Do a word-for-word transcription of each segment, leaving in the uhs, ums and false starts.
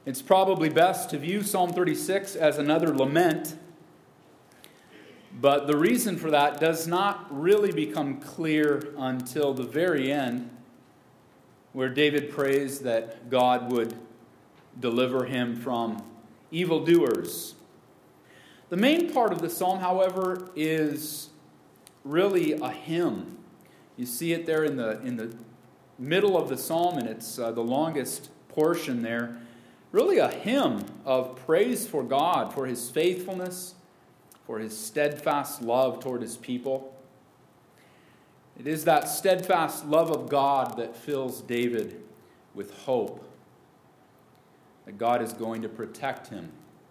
It's probably best to view Psalm thirty-six as another lament, but the reason for that does not really become clear until the very end, where David prays that God would deliver him from evildoers. The main part of the psalm, however, is really a hymn. You see it there in the in the middle of the psalm, and it's uh, the longest portion there. Really a hymn of praise for God, for his faithfulness, for his steadfast love toward his people. It is that steadfast love of God that fills David with hope that God is going to protect him,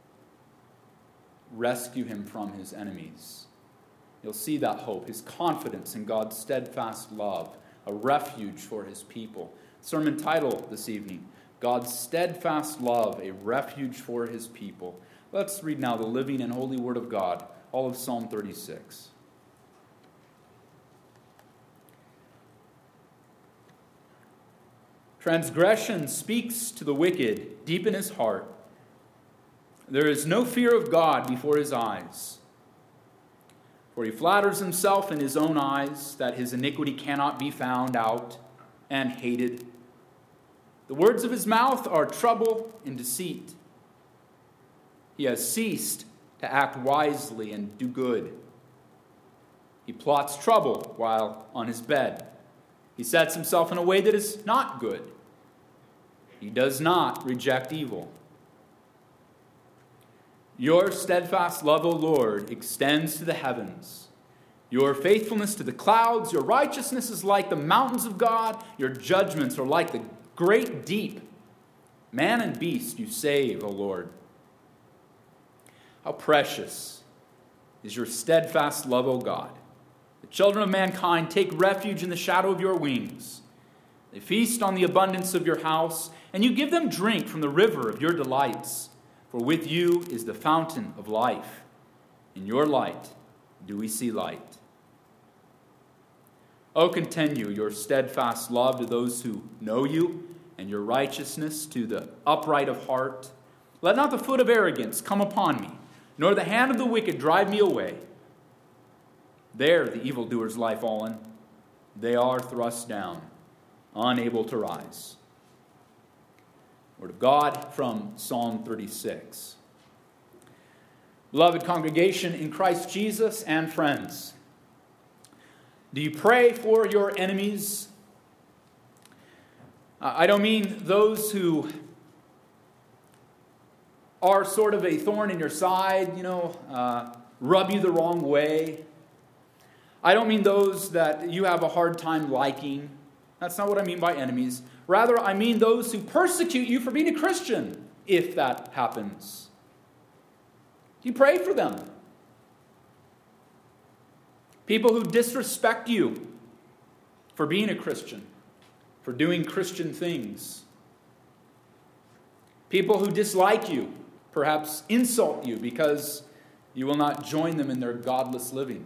rescue him from his enemies. You'll see that hope, his confidence in God's steadfast love, a refuge for his people. Sermon title this evening, God's steadfast love, a refuge for his people. Let's read now the living and holy word of God, all of Psalm thirty-six. Transgression speaks to the wicked deep in his heart. There is no fear of God before his eyes. For he flatters himself in his own eyes that his iniquity cannot be found out and hated. The words of his mouth are trouble and deceit. He has ceased to act wisely and do good. He plots trouble while on his bed. He sets himself in a way that is not good. He does not reject evil. Your steadfast love, O Lord, extends to the heavens. Your faithfulness to the clouds. Your righteousness is like the mountains of God. Your judgments are like the great deep. Man and beast you save, O Lord. How precious is your steadfast love, O God. The children of mankind take refuge in the shadow of your wings. They feast on the abundance of your house, and you give them drink from the river of your delights. For with you is the fountain of life. In your light do we see light. O continue your steadfast love to those who know you, and your righteousness to the upright of heart. Let not the foot of arrogance come upon me, nor the hand of the wicked drive me away. There the evildoers lie fallen. They are thrust down, unable to rise. Word of God from Psalm thirty-six. Beloved congregation in Christ Jesus and friends, do you pray for your enemies? Uh, I don't mean those who are sort of a thorn in your side, you know, uh, rub you the wrong way. I don't mean those that you have a hard time liking. That's not what I mean by enemies. Rather, I mean those who persecute you for being a Christian, if that happens. Do you pray for them? People who disrespect you for being a Christian, for doing Christian things. People who dislike you, perhaps insult you because you will not join them in their godless living.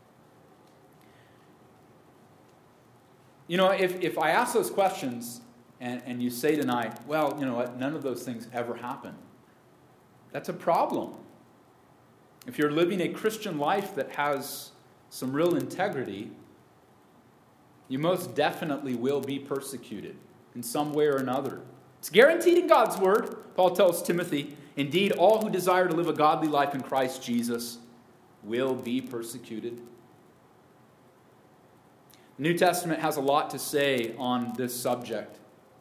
You know, if, if I ask those questions and, and you say tonight, well, you know what, none of those things ever happen, that's a problem. If you're living a Christian life that has some real integrity, you most definitely will be persecuted in some way or another. It's guaranteed in God's word. Paul tells Timothy, indeed, all who desire to live a godly life in Christ Jesus will be persecuted. The New Testament has a lot to say on this subject.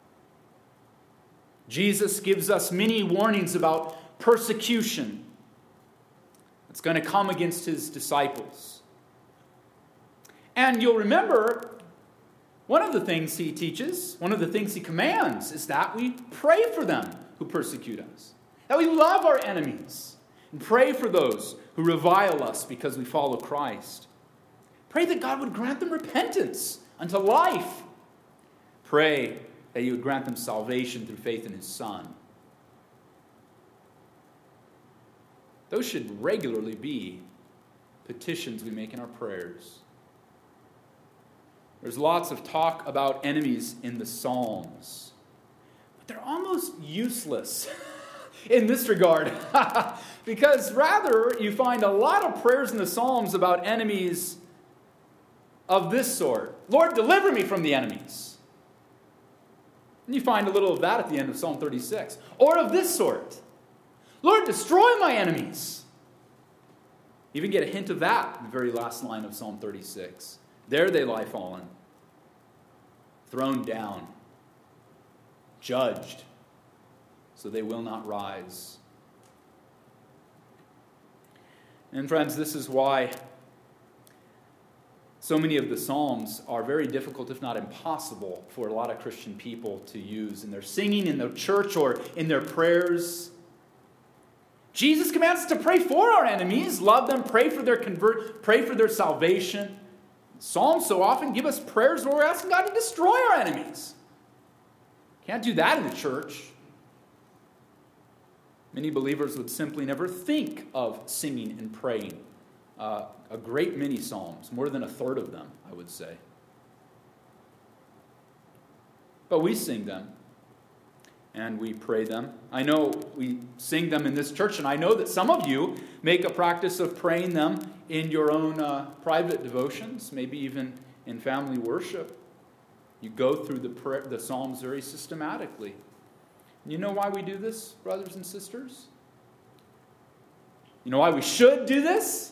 Jesus gives us many warnings about persecution that's going to come against his disciples. And you'll remember, one of the things he teaches, one of the things he commands, is that we pray for them who persecute us. That we love our enemies and pray for those who revile us because we follow Christ. Pray that God would grant them repentance unto life. Pray that he would grant them salvation through faith in his Son. Those should regularly be petitions we make in our prayers. There's lots of talk about enemies in the Psalms, but they're almost useless in this regard. Because rather, you find a lot of prayers in the Psalms about enemies of this sort. Lord, deliver me from the enemies. And you find a little of that at the end of Psalm thirty-six. Or of this sort. Lord, destroy my enemies. You even get a hint of that in the very last line of Psalm thirty-six. There they lie fallen, thrown down, judged, so they will not rise. And friends, this is why so many of the Psalms are very difficult, if not impossible, for a lot of Christian people to use in their singing, in their church, or in their prayers. Jesus commands us to pray for our enemies, love them, pray for their convert, pray for their salvation. Psalms so often give us prayers where we're asking God to destroy our enemies. Can't do that in the church. Many believers would simply never think of singing and praying. Uh, a great many psalms, more than a third of them, I would say. But we sing them, and we pray them. I know we sing them in this church, and I know that some of you make a practice of praying them in your own uh, private devotions, maybe even in family worship. You go through the, prayer, the Psalms very systematically. You know why we do this, brothers and sisters? You know why we should do this?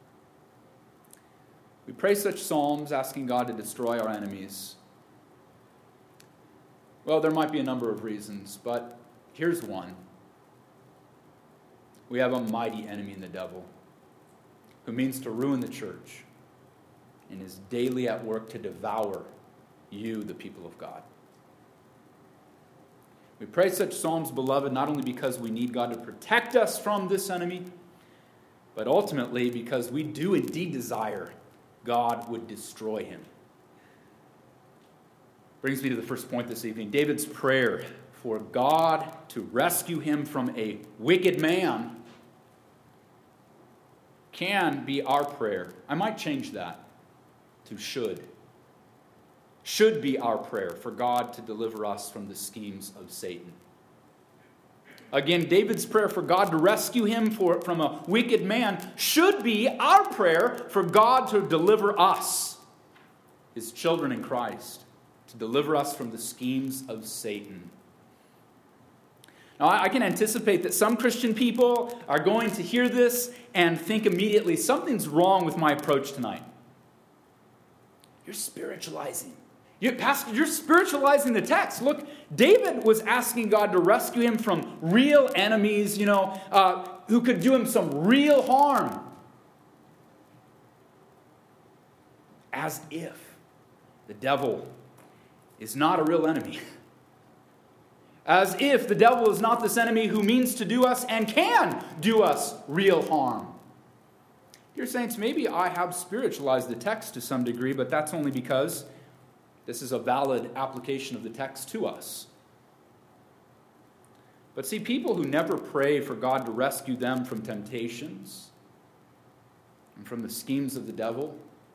We pray such psalms asking God to destroy our enemies. Well, there might be a number of reasons, but here's one. We have a mighty enemy in the devil who means to ruin the church and is daily at work to devour you, the people of God. We pray such psalms, beloved, not only because we need God to protect us from this enemy, but ultimately because we do indeed desire God would destroy him. Brings me to the first point this evening. David's prayer for God to rescue him from a wicked man can be our prayer. I might change that to should. Should be our prayer for God to deliver us from the schemes of Satan. Again, David's prayer for God to rescue him for, from a wicked man should be our prayer for God to deliver us, his children in Christ, to deliver us from the schemes of Satan. Now, I can anticipate that some Christian people are going to hear this and think immediately, something's wrong with my approach tonight. You're spiritualizing. You, Pastor, you're spiritualizing the text. Look, David was asking God to rescue him from real enemies, you know, uh, who could do him some real harm. As if the devil is not a real enemy. As if the devil is not this enemy who means to do us and can do us real harm. Dear saints, maybe I have spiritualized the text to some degree, but that's only because this is a valid application of the text to us. But see, people who never pray for God to rescue them from temptations and from the schemes of the devil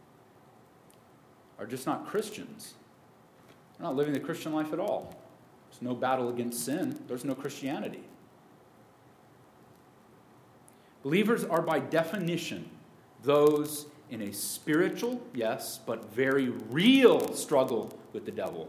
are just not Christians. They're not living the Christian life at all. There's no battle against sin. There's no Christianity. Believers are by definition those in a spiritual, yes, but very real struggle with the devil.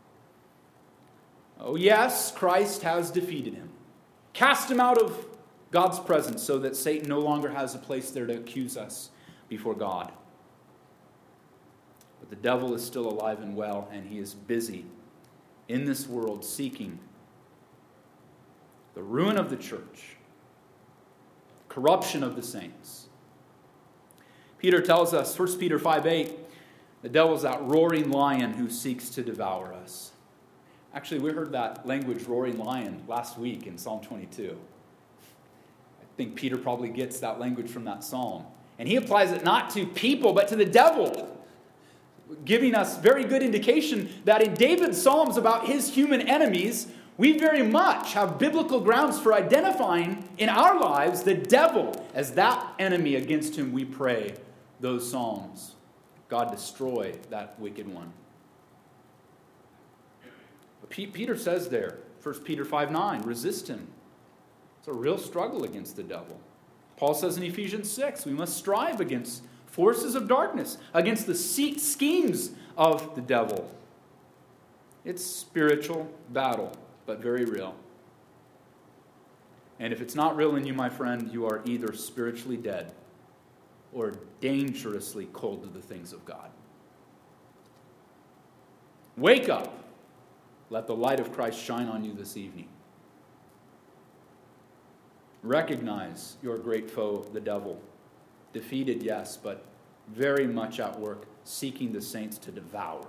Oh yes, Christ has defeated him. Cast him out of God's presence so that Satan no longer has a place there to accuse us before God. But the devil is still alive and well, and he is busy in this world seeking the ruin of the church, corruption of the saints. Peter tells us, First Peter five eight, the devil's that roaring lion who seeks to devour us. Actually, we heard that language, roaring lion, last week in Psalm twenty-two. I think Peter probably gets that language from that psalm. And he applies it not to people, but to the devil, giving us very good indication that in David's psalms about his human enemies, we very much have biblical grounds for identifying in our lives the devil as that enemy against whom we pray those psalms. God, destroy that wicked one. But Peter says there, First Peter five nine, resist him. It's a real struggle against the devil. Paul says in Ephesians six, we must strive against forces of darkness, against the schemes of the devil. It's spiritual battle, but very real. And if it's not real in you, my friend, you are either spiritually dead or dangerously cold to the things of God. Wake up. Let the light of Christ shine on you this evening. Recognize your great foe, the devil. Defeated, yes, but very much at work, seeking the saints to devour.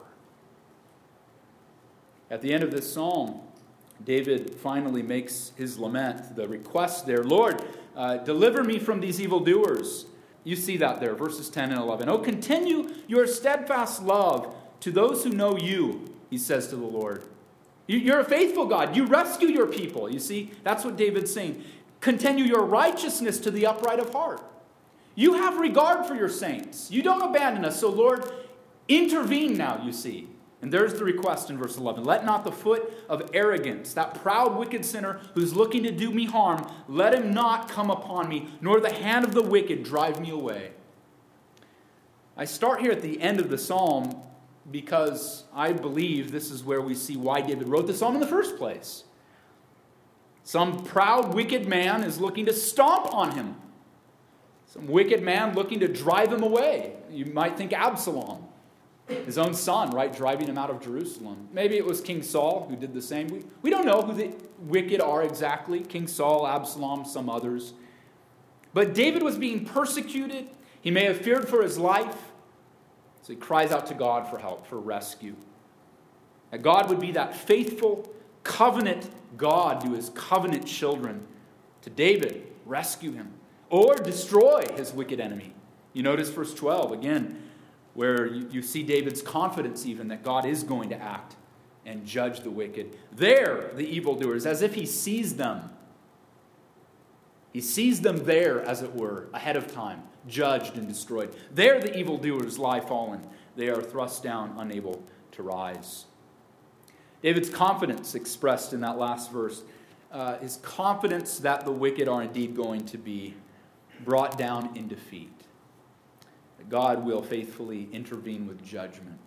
At the end of this psalm, David finally makes his lament, the request there, Lord, uh, deliver me from these evildoers. You see that there, verses ten and eleven. Oh, continue your steadfast love to those who know you, he says to the Lord. You're a faithful God. You rescue your people. You see, that's what David's saying. Continue your righteousness to the upright of heart. You have regard for your saints. You don't abandon us. So, Lord, intervene now, you see. And there's the request in verse eleven. Let not the foot of arrogance, that proud, wicked sinner who's looking to do me harm, let him not come upon me, nor the hand of the wicked drive me away. I start here at the end of the psalm because I believe this is where we see why David wrote the psalm in the first place. Some proud, wicked man is looking to stomp on him. Some wicked man looking to drive him away. You might think Absalom, his own son, right, driving him out of Jerusalem. Maybe it was King Saul who did the same. We, we don't know who the wicked are exactly. King Saul, Absalom, some others. But David was being persecuted. He may have feared for his life. So he cries out to God for help, for rescue. That God would be that faithful covenant God to his covenant children. To David, rescue him. Or destroy his wicked enemy. You notice verse twelve again, where you, you see David's confidence even that God is going to act and judge the wicked. There, the evildoers, as if he sees them. He sees them there, as it were, ahead of time, judged and destroyed. There the evildoers lie fallen. They are thrust down, unable to rise. David's confidence expressed in that last verse, uh, his confidence that the wicked are indeed going to be brought down in defeat. That God will faithfully intervene with judgment.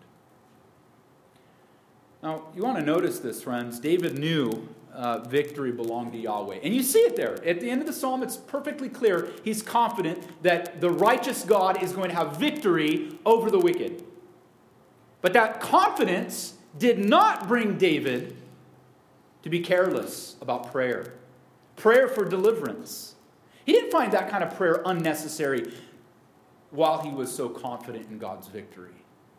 Now, you want to notice this, friends. David knew uh, victory belonged to Yahweh. And you see it there. At the end of the psalm, it's perfectly clear. He's confident that the righteous God is going to have victory over the wicked. But that confidence did not bring David to be careless about prayer. Prayer for deliverance. He didn't find that kind of prayer unnecessary while he was so confident in God's victory.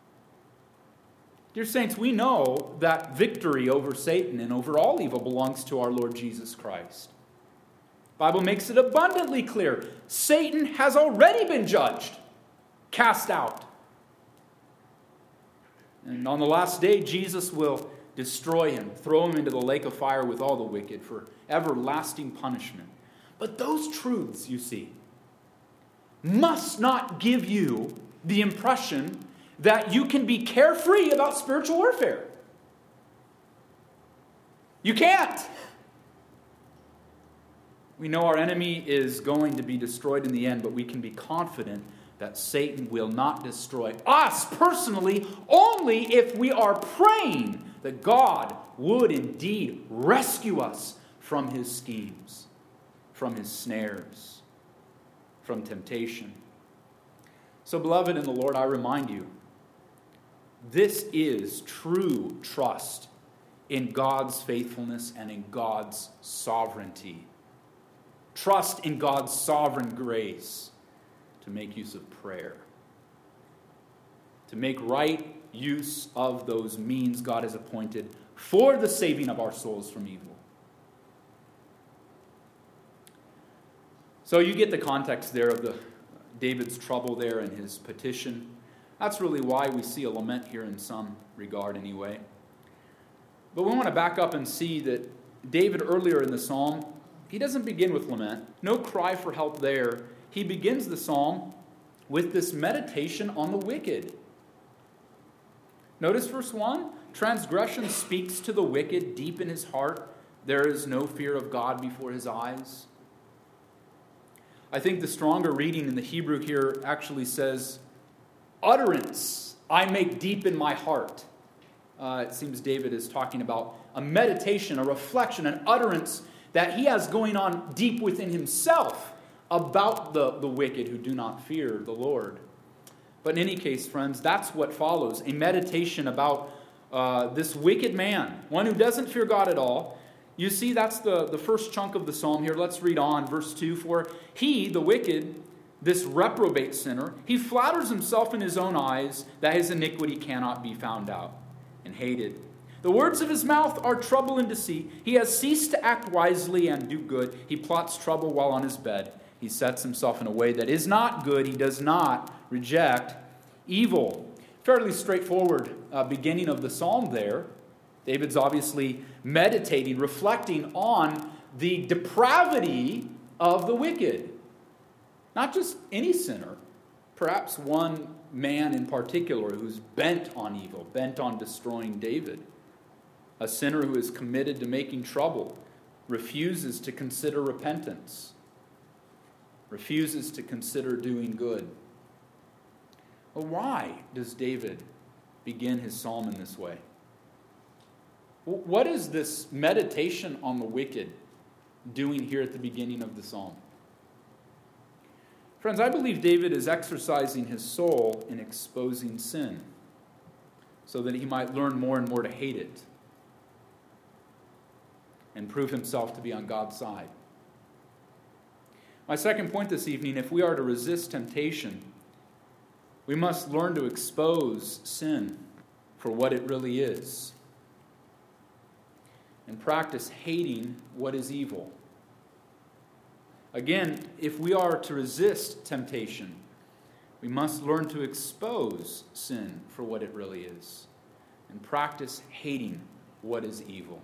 Dear saints, we know that victory over Satan and over all evil belongs to our Lord Jesus Christ. The Bible makes it abundantly clear. Satan has already been judged, cast out. And on the last day, Jesus will destroy him, throw him into the lake of fire with all the wicked for everlasting punishment. But those truths, you see, must not give you the impression that you can be carefree about spiritual warfare. You can't. We know our enemy is going to be destroyed in the end, but we can be confident that Satan will not destroy us personally, only if we are praying that God would indeed rescue us from his schemes, from his snares, from temptation. So, beloved in the Lord, I remind you, this is true trust in God's faithfulness and in God's sovereignty. Trust in God's sovereign grace to make use of prayer. To make right use of those means God has appointed for the saving of our souls from evil. So you get the context there of the David's trouble there and his petition. That's really why we see a lament here in some regard anyway. But we want to back up and see that David earlier in the psalm, he doesn't begin with lament. No cry for help there. He begins the psalm with this meditation on the wicked. Notice verse one. Transgression speaks to the wicked deep in his heart. There is no fear of God before his eyes. I think the stronger reading in the Hebrew here actually says, utterance I make deep in my heart. Uh, it seems David is talking about a meditation, a reflection, an utterance that he has going on deep within himself about the, the wicked who do not fear the Lord. But in any case, friends, that's what follows. A meditation about uh, this wicked man, one who doesn't fear God at all. You see, that's the, the first chunk of the psalm here. Let's read on, verse two. For he, the wicked, this reprobate sinner, he flatters himself in his own eyes that his iniquity cannot be found out and hated. The words of his mouth are trouble and deceit. He has ceased to act wisely and do good. He plots trouble while on his bed. He sets himself in a way that is not good. He does not reject evil. Fairly straightforward uh, beginning of the psalm there. David's obviously meditating, reflecting on the depravity of the wicked. Not just any sinner, perhaps one man in particular who's bent on evil, bent on destroying David. A sinner who is committed to making trouble, refuses to consider repentance, refuses to consider doing good. Well, why does David begin his psalm in this way? What is this meditation on the wicked doing here at the beginning of the psalm? Friends, I believe David is exercising his soul in exposing sin so that he might learn more and more to hate it and prove himself to be on God's side. My second point this evening, if we are to resist temptation, we must learn to expose sin for what it really is and practice hating what is evil. Again, if we are to resist temptation, we must learn to expose sin for what it really is and practice hating what is evil.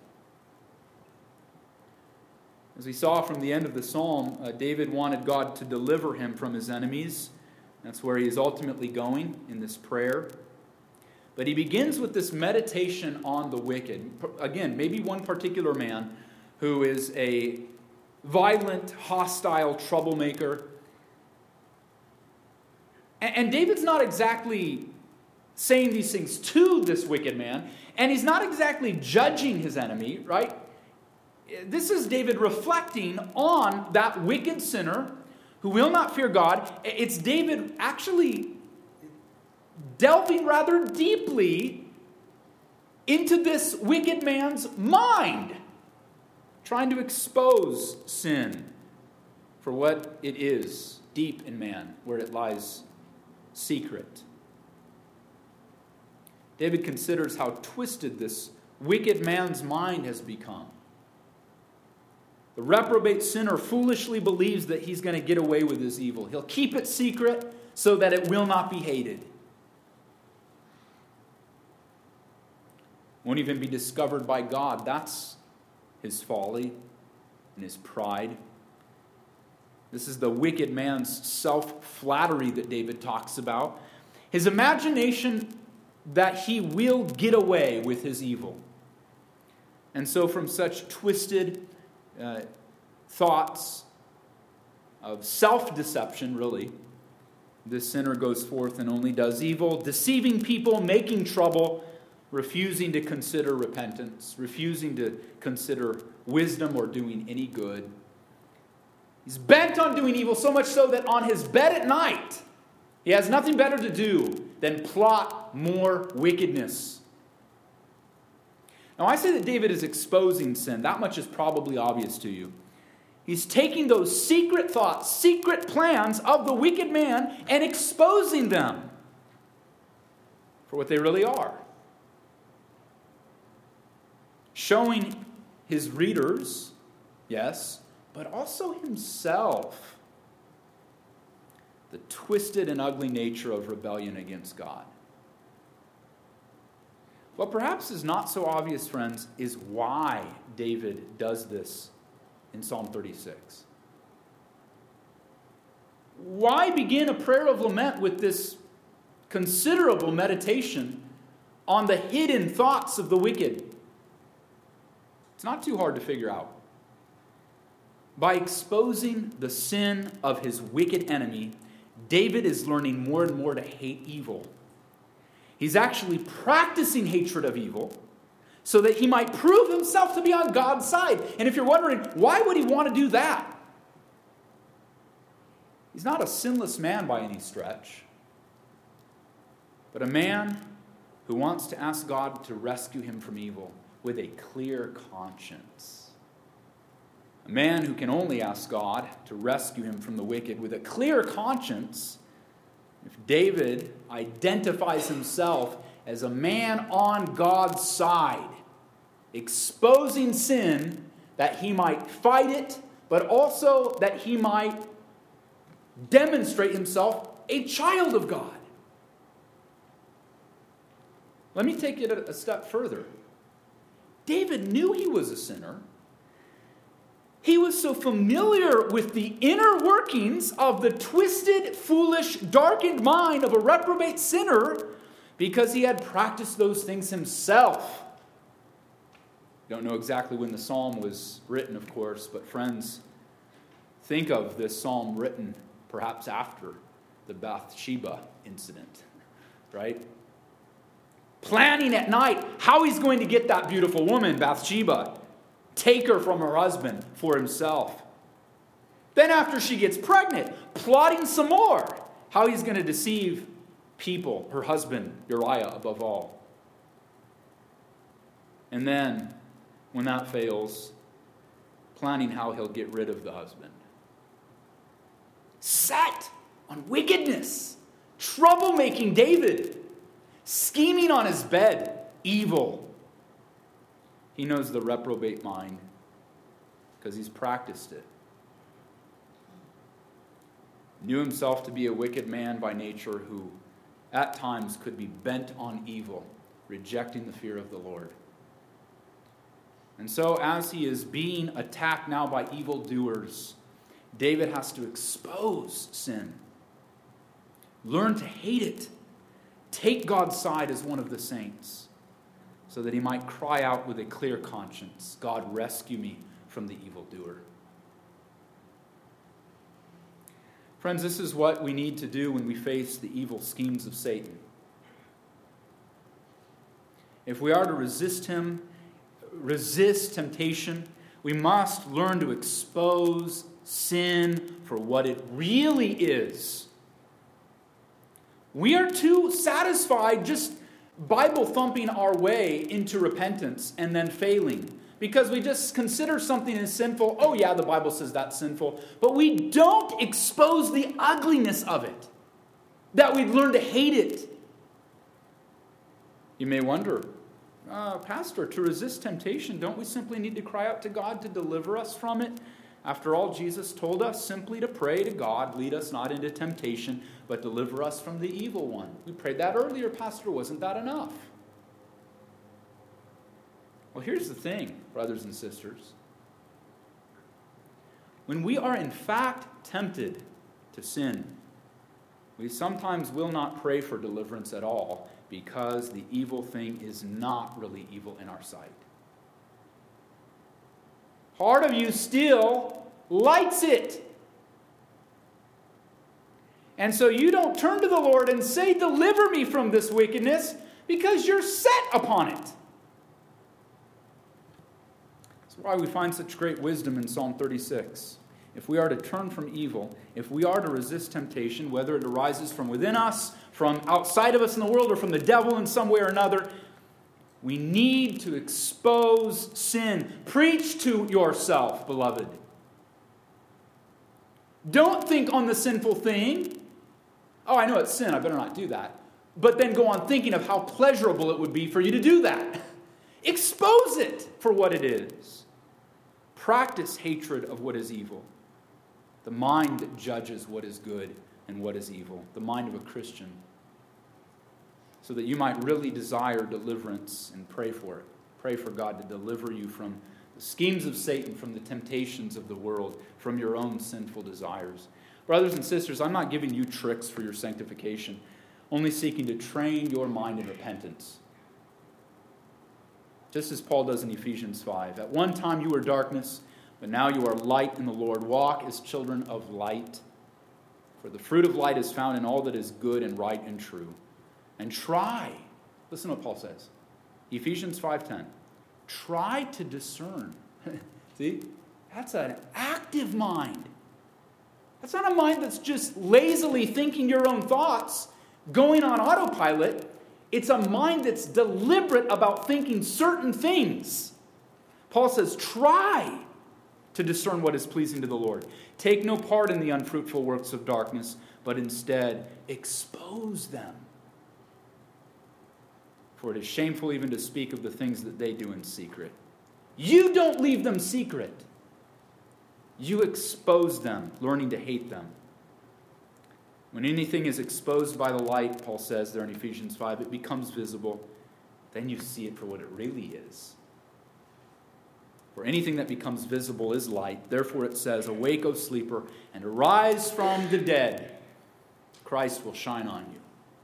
As we saw from the end of the psalm, uh, David wanted God to deliver him from his enemies. That's where he is ultimately going in this prayer. But he begins with this meditation on the wicked. Again, maybe one particular man who is a violent, hostile troublemaker. And, and David's not exactly saying these things to this wicked man, and he's not exactly judging his enemy, right? This is David reflecting on that wicked sinner who will not fear God. It's David actually delving rather deeply into this wicked man's mind, trying to expose sin for what it is deep in man, where it lies secret. David considers how twisted this wicked man's mind has become. The reprobate sinner foolishly believes that he's going to get away with his evil. He'll keep it secret so that it will not be hated. Won't even be discovered by God. That's his folly and his pride. This is the wicked man's self-flattery that David talks about. His imagination that he will get away with his evil. And so from such twisted uh, thoughts of self-deception, really, this sinner goes forth and only does evil, deceiving people, making trouble, refusing to consider repentance, refusing to consider wisdom or doing any good. He's bent on doing evil, so much so that on his bed at night, he has nothing better to do than plot more wickedness. Now, I say that David is exposing sin. That much is probably obvious to you. He's taking those secret thoughts, secret plans of the wicked man and exposing them for what they really are. Showing his readers, yes, but also himself, the twisted and ugly nature of rebellion against God. What perhaps is not so obvious, friends, is why David does this in Psalm thirty-six. Why begin a prayer of lament with this considerable meditation on the hidden thoughts of the wicked? It's not too hard to figure out. By exposing the sin of his wicked enemy, David is learning more and more to hate evil. He's actually practicing hatred of evil so that he might prove himself to be on God's side. And if you're wondering, why would he want to do that? He's not a sinless man by any stretch, but a man who wants to ask God to rescue him from evil with a clear conscience. A man who can only ask God to rescue him from the wicked with a clear conscience. If David identifies himself as a man on God's side, exposing sin that he might fight it, but also that he might demonstrate himself a child of God. Let me take it a step further. David knew he was a sinner. He was so familiar with the inner workings of the twisted, foolish, darkened mind of a reprobate sinner because he had practiced those things himself. Don't know exactly when the psalm was written, of course, but friends, think of this psalm written perhaps after the Bathsheba incident, right? Planning at night how he's going to get that beautiful woman, Bathsheba, take her from her husband for himself. Then after she gets pregnant, plotting some more how he's going to deceive people, her husband, Uriah, above all. And then, when that fails, planning how he'll get rid of the husband. Set on wickedness, troublemaking David, scheming on his bed, evil. He knows the reprobate mind because he's practiced it. Knew himself to be a wicked man by nature who at times could be bent on evil, rejecting the fear of the Lord. And so as he is being attacked now by evildoers, David has to expose sin. Learn to hate it. Take God's side as one of the saints, so that he might cry out with a clear conscience, God, rescue me from the evildoer. Friends, this is what we need to do when we face the evil schemes of Satan. If we are to resist him, resist temptation, we must learn to expose sin for what it really is. We are too satisfied just Bible thumping our way into repentance and then failing because we just consider something as sinful. Oh yeah, the Bible says that's sinful. But we don't expose the ugliness of it, that we'd learn to hate it. You may wonder, uh, Pastor, to resist temptation, don't we simply need to cry out to God to deliver us from it? After all, Jesus told us simply to pray to God, lead us not into temptation, but deliver us from the evil one. We prayed that earlier, Pastor. Wasn't that enough? Well, here's the thing, brothers and sisters. When we are in fact tempted to sin, we sometimes will not pray for deliverance at all because the evil thing is not really evil in our sight. Part of you still likes it. And so you don't turn to the Lord and say, deliver me from this wickedness, because you're set upon it. That's why we find such great wisdom in Psalm thirty-six. If we are to turn from evil, if we are to resist temptation, whether it arises from within us, from outside of us in the world, or from the devil in some way or another, we need to expose sin. Preach to yourself, beloved. Don't think on the sinful thing. Oh, I know it's sin, I better not do that. But then go on thinking of how pleasurable it would be for you to do that. Expose it for what it is. Practice hatred of what is evil. The mind that judges what is good and what is evil. The mind of a Christian. So that you might really desire deliverance and pray for it. Pray for God to deliver you from the schemes of Satan, from the temptations of the world, from your own sinful desires. Brothers and sisters, I'm not giving you tricks for your sanctification, only seeking to train your mind in repentance. Just as Paul does in Ephesians five. At one time you were darkness, But now you are light in the Lord. Walk as children of light. For the fruit of light is found in all that is good and right and true. And try, listen to what Paul says. Ephesians five ten. Try to discern. See? That's an active mind. That's not a mind that's just lazily thinking your own thoughts, going on autopilot. It's a mind that's deliberate about thinking certain things. Paul says, try to discern what is pleasing to the Lord. Take no part in the unfruitful works of darkness, but instead expose them. For it is shameful even to speak of the things that they do in secret. You don't leave them secret. You expose them, learning to hate them. When anything is exposed by the light, Paul says there in Ephesians five, it becomes visible. Then you see it for what it really is. For anything that becomes visible is light. Therefore it says, awake, O sleeper, and arise from the dead. Christ will shine on you.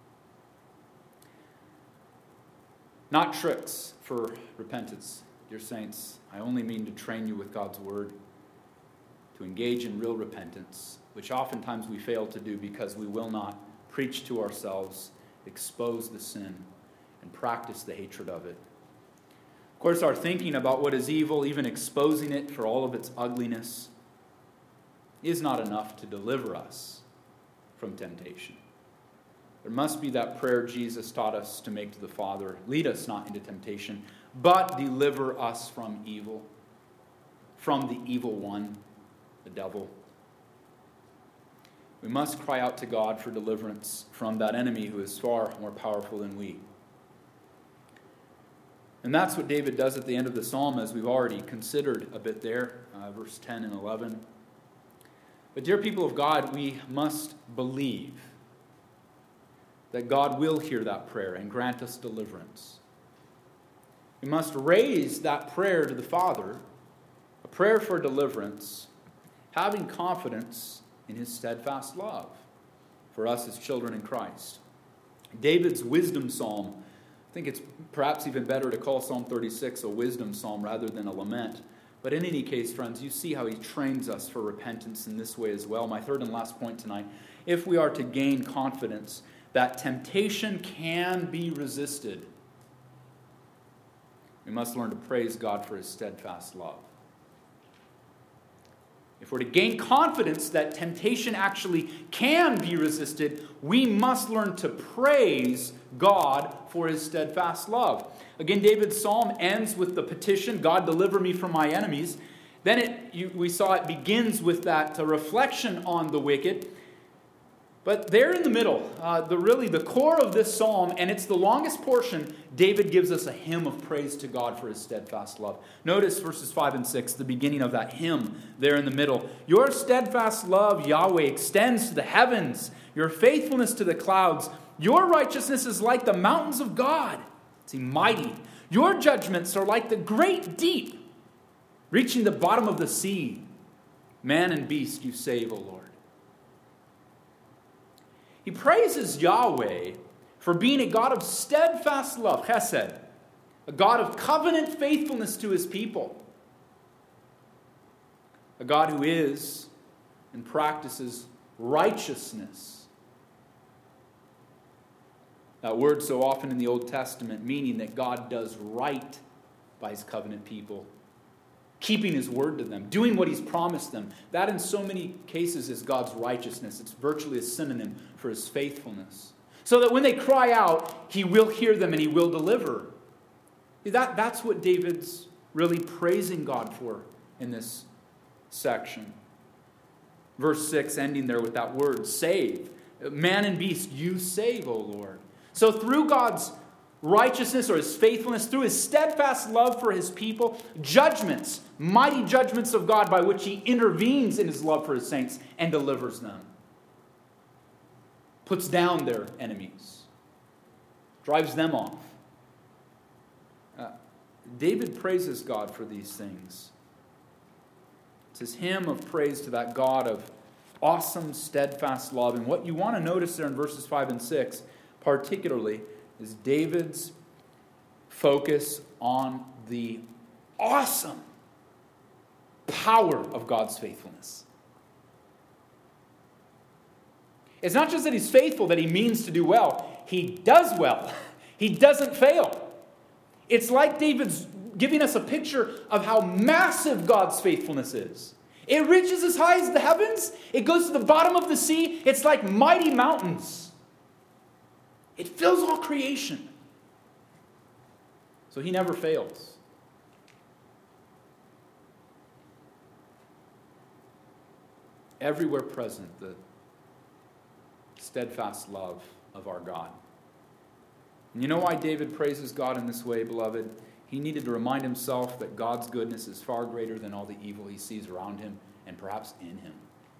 Not tricks for repentance, dear saints. I only mean to train you with God's word, to engage in real repentance, which oftentimes we fail to do because we will not preach to ourselves, expose the sin, and practice the hatred of it. Of course, our thinking about what is evil, even exposing it for all of its ugliness, is not enough to deliver us from temptation. There must be that prayer Jesus taught us to make to the Father. Lead us not into temptation, but deliver us from evil, from the evil one, the devil. We must cry out to God for deliverance from that enemy who is far more powerful than we. And that's what David does at the end of the psalm, as we've already considered a bit there, uh, verse ten and eleven. But dear people of God, we must believe that God will hear that prayer and grant us deliverance. We must raise that prayer to the Father, a prayer for deliverance, having confidence in his steadfast love for us as children in Christ. David's wisdom psalm, I think it's perhaps even better to call Psalm thirty-six a wisdom psalm rather than a lament. But in any case, friends, you see how he trains us for repentance in this way as well. My third and last point tonight, if we are to gain confidence that temptation can be resisted, we must learn to praise God for his steadfast love. If we're to gain confidence that temptation actually can be resisted, we must learn to praise God for his steadfast love. Again, David's psalm ends with the petition, God, deliver me from my enemies. Then it, you, we saw it begins with that uh, reflection on the wicked. But there in the middle, uh, the really the core of this psalm, and it's the longest portion, David gives us a hymn of praise to God for his steadfast love. Notice verses five and six, the beginning of that hymn there in the middle. Your steadfast love, Yahweh, extends to the heavens, your faithfulness to the clouds. Your righteousness is like the mountains of God. See, mighty. Your judgments are like the great deep, reaching the bottom of the sea. Man and beast you save, O Lord. He praises Yahweh for being a God of steadfast love, chesed, a God of covenant faithfulness to his people, a God who is and practices righteousness. That word so often in the Old Testament, meaning that God does right by his covenant people, keeping his word to them, doing what he's promised them. That in so many cases is God's righteousness. It's virtually a synonym for his faithfulness. So that when they cry out, he will hear them and he will deliver. That, that's what David's really praising God for in this section. Verse six, ending there with that word, save. Man and beast, you save, O Lord. So through God's righteousness or his faithfulness, through his steadfast love for his people, judgments, mighty judgments of God by which he intervenes in his love for his saints and delivers them. Puts down their enemies. Drives them off. Uh, David praises God for these things. It's his hymn of praise to that God of awesome, steadfast love. And what you want to notice there in verses five and six, particularly, is David's focus on the awesome power of God's faithfulness. It's not just that he's faithful, that he means to do well. He does well. He doesn't fail. It's like David's giving us a picture of how massive God's faithfulness is. It reaches as high as the heavens. It goes to the bottom of the sea. It's like mighty mountains. It fills all creation. So he never fails. Everywhere present, the steadfast love of our God. And you know why David praises God in this way, beloved? He needed to remind himself that God's goodness is far greater than all the evil he sees around him and perhaps in him.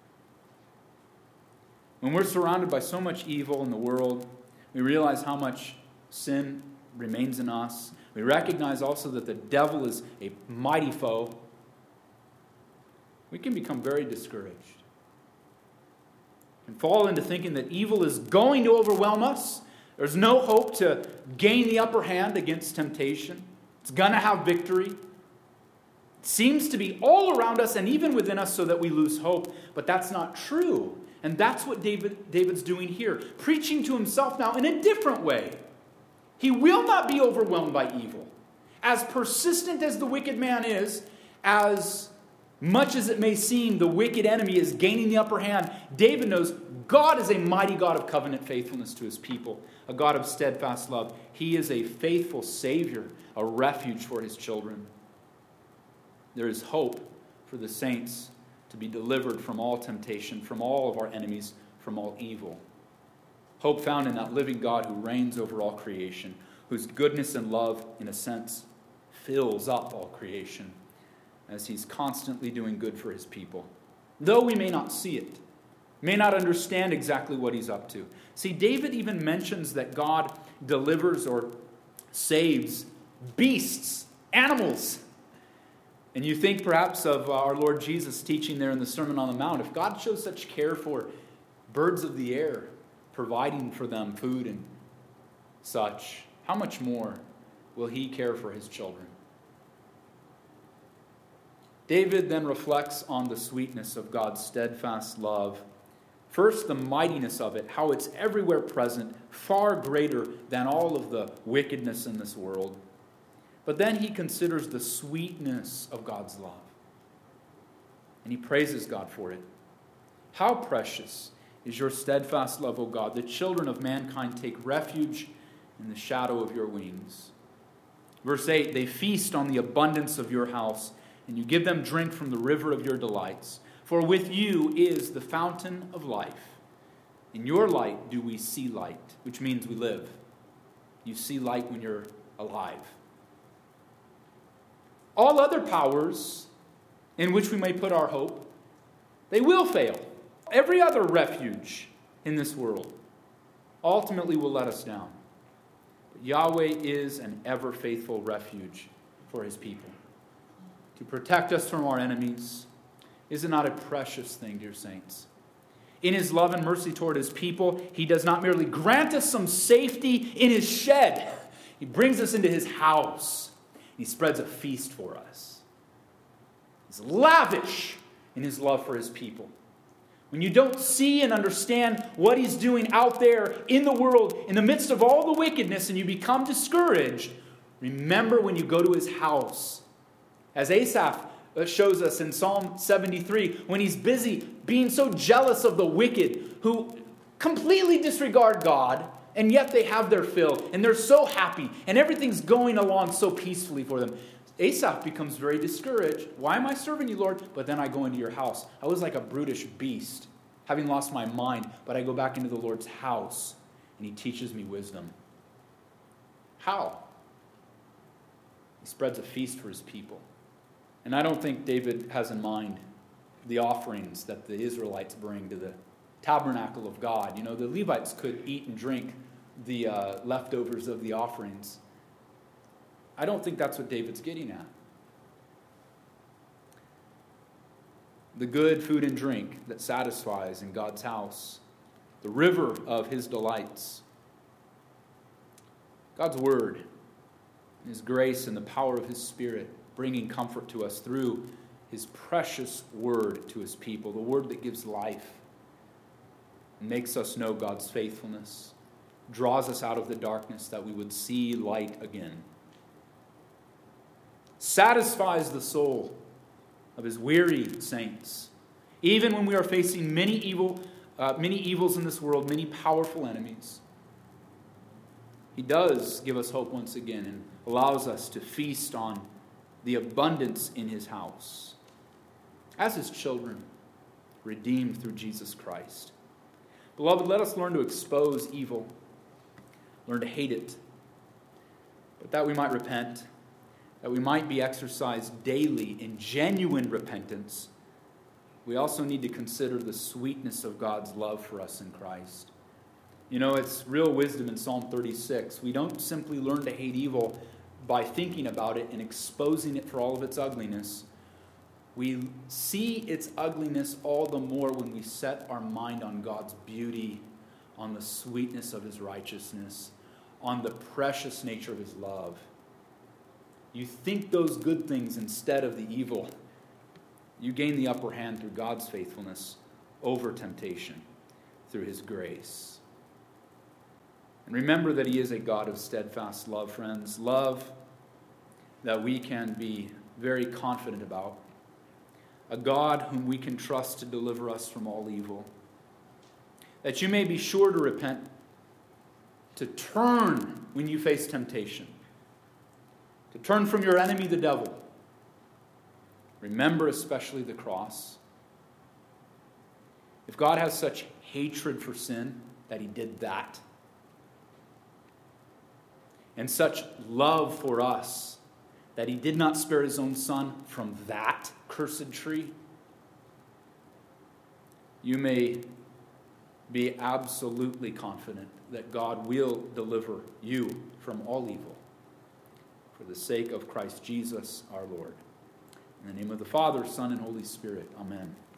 When we're surrounded by so much evil in the world, we realize how much sin remains in us. We recognize also that the devil is a mighty foe. We can become very discouraged and fall into thinking that evil is going to overwhelm us. There's no hope to gain the upper hand against temptation. It's going to have victory. It seems to be all around us and even within us so that we lose hope. But that's not true. And that's what David, David's doing here. Preaching to himself now in a different way. He will not be overwhelmed by evil. As persistent as the wicked man is, as much as it may seem the wicked enemy is gaining the upper hand, David knows God is a mighty God of covenant faithfulness to his people, a God of steadfast love. He is a faithful Savior, a refuge for his children. There is hope for the saints to be delivered from all temptation, from all of our enemies, from all evil. Hope found in that living God who reigns over all creation, whose goodness and love, in a sense, fills up all creation, as he's constantly doing good for his people. Though we may not see it, may not understand exactly what he's up to. See, David even mentions that God delivers or saves beasts, animals. And you think perhaps of our Lord Jesus teaching there in the Sermon on the Mount. If God shows such care for birds of the air, providing for them food and such, how much more will he care for his children? David then reflects on the sweetness of God's steadfast love. First, the mightiness of it, how it's everywhere present, far greater than all of the wickedness in this world. But then he considers the sweetness of God's love. And he praises God for it. How precious is your steadfast love, O God. The children of mankind take refuge in the shadow of your wings. Verse eight, they feast on the abundance of your house, and you give them drink from the river of your delights. For with you is the fountain of life. In your light do we see light, which means we live. You see light when you're alive. All other powers in which we may put our hope, they will fail. Every other refuge in this world ultimately will let us down. But Yahweh is an ever faithful refuge for his people, to protect us from our enemies. Is it not a precious thing, dear saints? In his love and mercy toward his people, he does not merely grant us some safety in his shed. He brings us into his house. He spreads a feast for us. He's lavish in his love for his people. When you don't see and understand what he's doing out there in the world, in the midst of all the wickedness, and you become discouraged, remember when you go to his house. As Asaph shows us in Psalm seventy-three, when he's busy being so jealous of the wicked who completely disregard God, and yet they have their fill, and they're so happy, and everything's going along so peacefully for them. Asaph becomes very discouraged. Why am I serving you, Lord? But then I go into your house. I was like a brutish beast, having lost my mind, but I go back into the Lord's house, and he teaches me wisdom. How? He spreads a feast for his people. And I don't think David has in mind the offerings that the Israelites bring to the tabernacle of God. You know, the Levites could eat and drink the uh, leftovers of the offerings. I don't think that's what David's getting at. The good food and drink that satisfies in God's house, the river of his delights. God's word, his grace and the power of his Spirit, bringing comfort to us through his precious word to his people, the word that gives life, makes us know God's faithfulness, draws us out of the darkness that we would see light again, satisfies the soul of his weary saints, even when we are facing many evil, uh, many evils in this world, many powerful enemies. He does give us hope once again and allows us to feast on the abundance in his house as his children, redeemed through Jesus Christ. Beloved, let us learn to expose evil, learn to hate it, but that we might repent, that we might be exercised daily in genuine repentance. We also need to consider the sweetness of God's love for us in Christ. You know, it's real wisdom in Psalm thirty-six. We don't simply learn to hate evil by thinking about it and exposing it for all of its ugliness. We see its ugliness all the more when we set our mind on God's beauty, on the sweetness of his righteousness, on the precious nature of his love. You think those good things instead of the evil. You gain the upper hand through God's faithfulness over temptation, through his grace. And remember that he is a God of steadfast love, friends. Love that we can be very confident about. A God whom we can trust to deliver us from all evil. That you may be sure to repent, to turn when you face temptation, to turn from your enemy, the devil. Remember especially the cross. If God has such hatred for sin that he did that, and such love for us that he did not spare his own son from that cursed tree, you may be absolutely confident that God will deliver you from all evil for the sake of Christ Jesus our Lord. In the name of the Father, Son, and Holy Spirit, amen.